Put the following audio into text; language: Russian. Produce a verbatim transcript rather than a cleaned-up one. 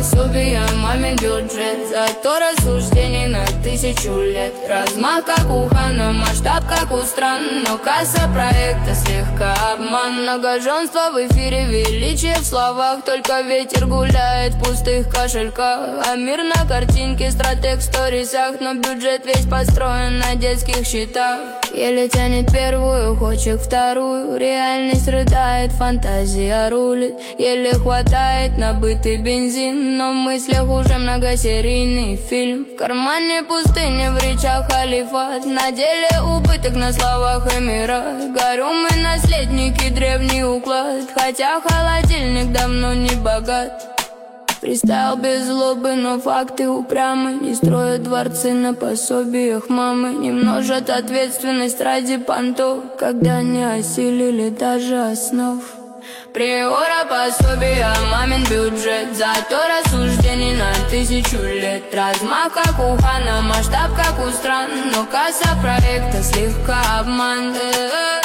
пособие, мамин бюджет, зато рассуждений на тысячу лет. Размах как у Хана, масштаб как у стран, но касса проекта слегка обман. Многоженство в эфире, величие в словах, только ветер гуляет в пустых кошельках. А мир на картинке, стратег в сторисах, но бюджет весь построен на детских счетах. Еле тянет первую, хочет вторую, реальность рыдает, фантазия рулит. Еле хватает на бытый бензин, но в мыслях уже многосерийный фильм. В кармане пустыня, в речах халифат, на деле убыток, на словах эмират. Горю мы наследники, древний уклад, хотя холодильник давно не богат. Фристайл без злобы, но факты упрямы, не строят дворцы на пособиях мамы, не множат ответственность ради понтов, когда не осилили даже основ. Приора пособия, мамин бюджет, зато рассуждений на тысячу лет. Размах как у Хана, масштаб как у стран, но касса проекта слегка обман.